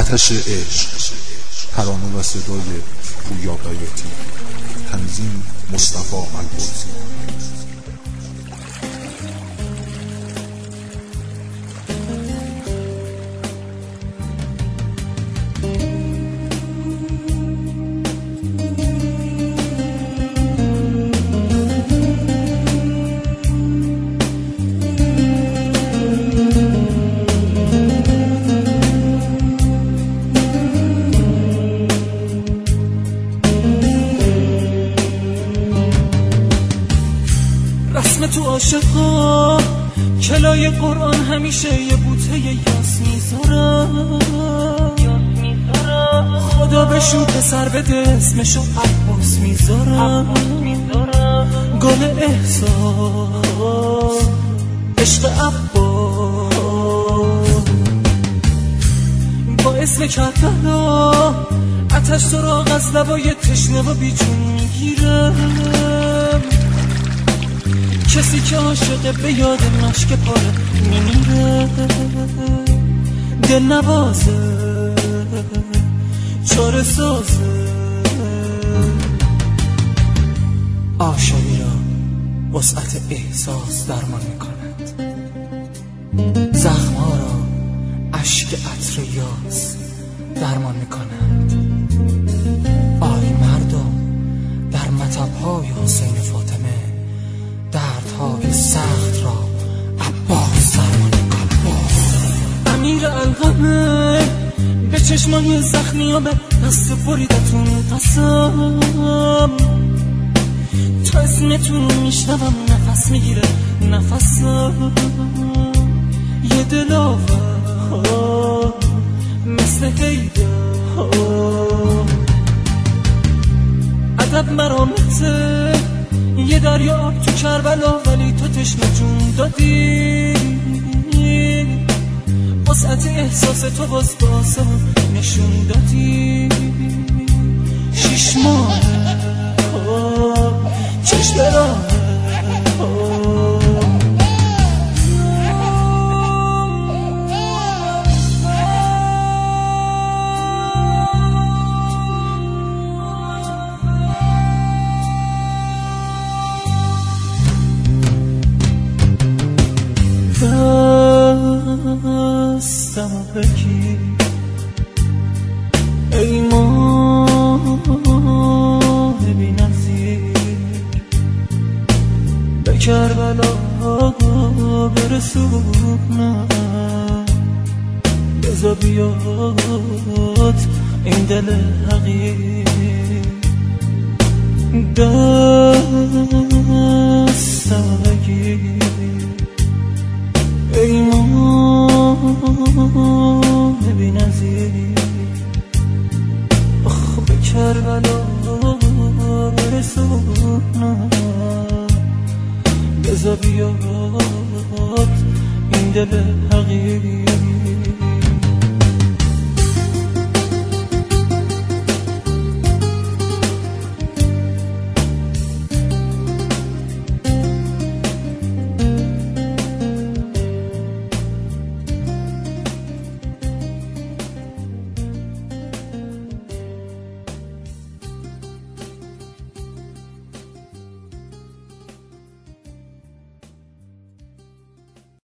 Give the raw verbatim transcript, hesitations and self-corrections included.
آتش عشق، ترانه و صدای پویا بیاتی، تنظیم مصطفی البرزی. رسم تو عاشقا کلای قرآن همیشه یه بوته یاس میذارم، خدا بشون پسر بده اسمشو عباس میذارم. گل احساس عشق عباس با اسم کربلا آتش سراغ از لبای تشنه و بیجون میگیرم. کسی که عاشقه به یاد مشک پاره میمیره، دل نوازه چاره سازه. عاشقی را وسعت احساس درمان میکند، زخمها را اشک عطر یاس درمان میکند. آی مردم در مطب‌های حسین فاطمه دردهای سخت را عباس درمان میکند. امیر الغمه به چشمای زخمی ها به دست بریدتون قسم، تا اسمتون میشنوم نفس میگیره نفسم. یه دلاور مثل هیده ادب مرامته، یه دریا آب تو کربلا ولی تو تشنه جون دادی. وسعت احساس تو باز باسم نشون دادی. شیش ماه چشم راه دستمو بگیر ای ماه بی نظیر، به کربلا برسونم. بذار بیاد این دل حقیر، دستمو بگیر ای ماه بی نظیر. آخ به کربلا برسونم، بذار بیاد این دل حقیر.